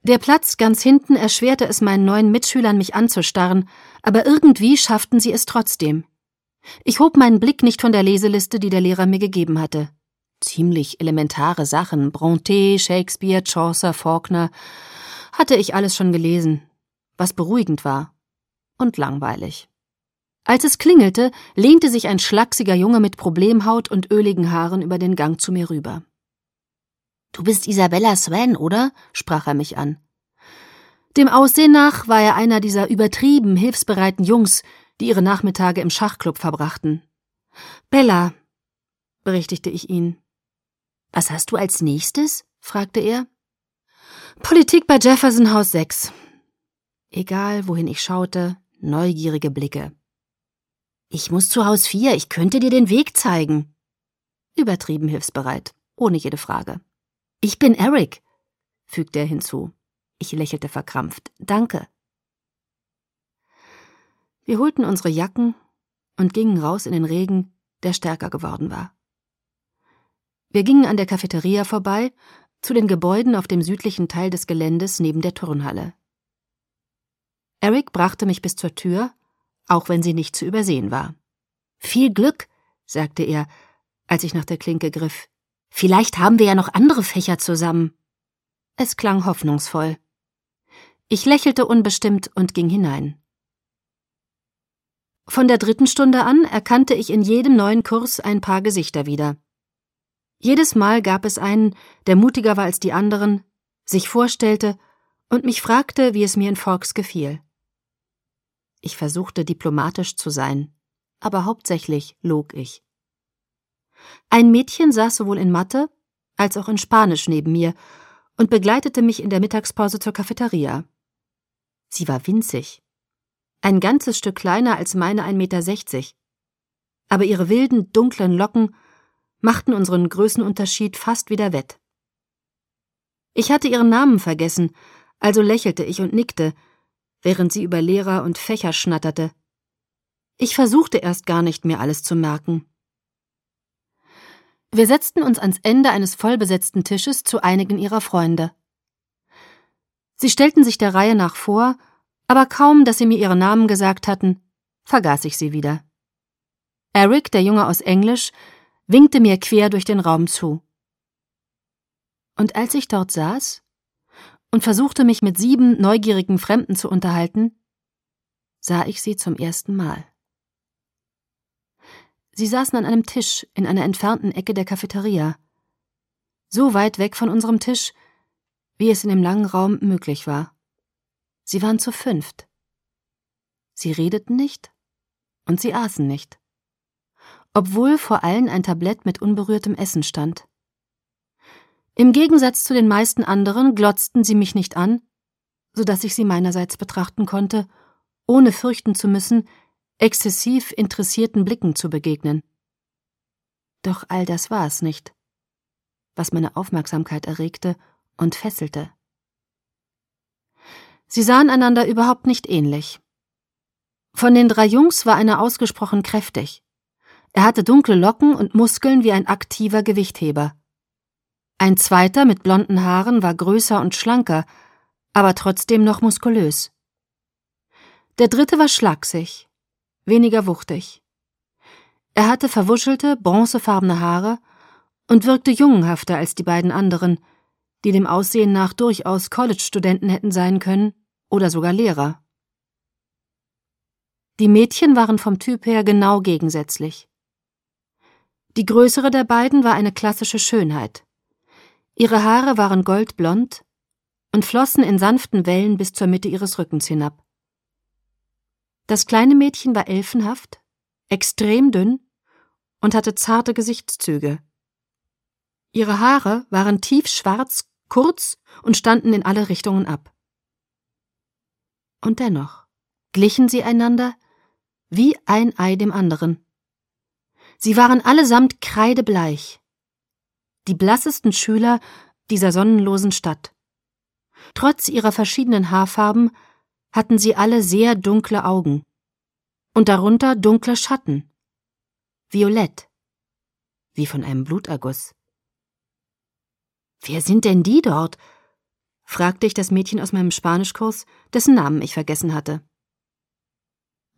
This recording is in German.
Der Platz ganz hinten erschwerte es meinen neuen Mitschülern, mich anzustarren, aber irgendwie schafften sie es trotzdem. Ich hob meinen Blick nicht von der Leseliste, die der Lehrer mir gegeben hatte. Ziemlich elementare Sachen, Brontë, Shakespeare, Chaucer, Faulkner, hatte ich alles schon gelesen, was beruhigend war und langweilig. Als es klingelte, lehnte sich ein schlachsiger Junge mit Problemhaut und öligen Haaren über den Gang zu mir rüber. »Du bist Isabella Swan, oder?« sprach er mich an. Dem Aussehen nach war er einer dieser übertrieben hilfsbereiten Jungs, die ihre Nachmittage im Schachclub verbrachten. »Bella«, berichtigte ich ihn. »Was hast du als nächstes?« fragte er. »Politik bei Jefferson Haus 6. Egal, wohin ich schaute, neugierige Blicke. »Ich muss zu Haus 4, ich könnte dir den Weg zeigen.« Übertrieben hilfsbereit, ohne jede Frage. »Ich bin Eric«, fügte er hinzu. Ich lächelte verkrampft. »Danke.« Wir holten unsere Jacken und gingen raus in den Regen, der stärker geworden war. Wir gingen an der Cafeteria vorbei, zu den Gebäuden auf dem südlichen Teil des Geländes neben der Turnhalle. Eric brachte mich bis zur Tür, auch wenn sie nicht zu übersehen war. »Viel Glück«, sagte er, als ich nach der Klinke griff. »Vielleicht haben wir ja noch andere Fächer zusammen.« Es klang hoffnungsvoll. Ich lächelte unbestimmt und ging hinein. Von der 3. Stunde an erkannte ich in jedem neuen Kurs ein paar Gesichter wieder. Jedes Mal gab es einen, der mutiger war als die anderen, sich vorstellte und mich fragte, wie es mir in Forks gefiel. Ich versuchte diplomatisch zu sein, aber hauptsächlich log ich. Ein Mädchen saß sowohl in Mathe als auch in Spanisch neben mir und begleitete mich in der Mittagspause zur Cafeteria. Sie war winzig, ein ganzes Stück kleiner als meine 1,60 Meter, aber ihre wilden, dunklen Locken machten unseren Größenunterschied fast wieder wett. Ich hatte ihren Namen vergessen, also lächelte ich und nickte, während sie über Lehrer und Fächer schnatterte. Ich versuchte erst gar nicht, mir alles zu merken. Wir setzten uns ans Ende eines vollbesetzten Tisches zu einigen ihrer Freunde. Sie stellten sich der Reihe nach vor, aber kaum, dass sie mir ihre Namen gesagt hatten, vergaß ich sie wieder. Eric, der Junge aus Englisch, winkte mir quer durch den Raum zu. Und als ich dort saß und versuchte, mich mit 7 neugierigen Fremden zu unterhalten, sah ich sie zum ersten Mal. Sie saßen an einem Tisch in einer entfernten Ecke der Cafeteria, so weit weg von unserem Tisch, wie es in dem langen Raum möglich war. Sie waren zu 5. Sie redeten nicht und sie aßen nicht, obwohl vor allen ein Tablett mit unberührtem Essen stand. Im Gegensatz zu den meisten anderen glotzten sie mich nicht an, so dass ich sie meinerseits betrachten konnte, ohne fürchten zu müssen, exzessiv interessierten Blicken zu begegnen. Doch all das war es nicht, was meine Aufmerksamkeit erregte und fesselte. Sie sahen einander überhaupt nicht ähnlich. Von den 3 Jungs war einer ausgesprochen kräftig. Er hatte dunkle Locken und Muskeln wie ein aktiver Gewichtheber. Ein zweiter mit blonden Haaren war größer und schlanker, aber trotzdem noch muskulös. Der dritte war schlaksig, weniger wuchtig. Er hatte verwuschelte, bronzefarbene Haare und wirkte jungenhafter als die beiden anderen, die dem Aussehen nach durchaus College-Studenten hätten sein können oder sogar Lehrer. Die Mädchen waren vom Typ her genau gegensätzlich. Die größere der beiden war eine klassische Schönheit. Ihre Haare waren goldblond und flossen in sanften Wellen bis zur Mitte ihres Rückens hinab. Das kleine Mädchen war elfenhaft, extrem dünn und hatte zarte Gesichtszüge. Ihre Haare waren tiefschwarz, kurz und standen in alle Richtungen ab. Und dennoch glichen sie einander wie ein Ei dem anderen. Sie waren allesamt kreidebleich, die blassesten Schüler dieser sonnenlosen Stadt. Trotz ihrer verschiedenen Haarfarben hatten sie alle sehr dunkle Augen und darunter dunkle Schatten, violett, wie von einem Bluterguss. »Wer sind denn die dort?« fragte ich das Mädchen aus meinem Spanischkurs, dessen Namen ich vergessen hatte.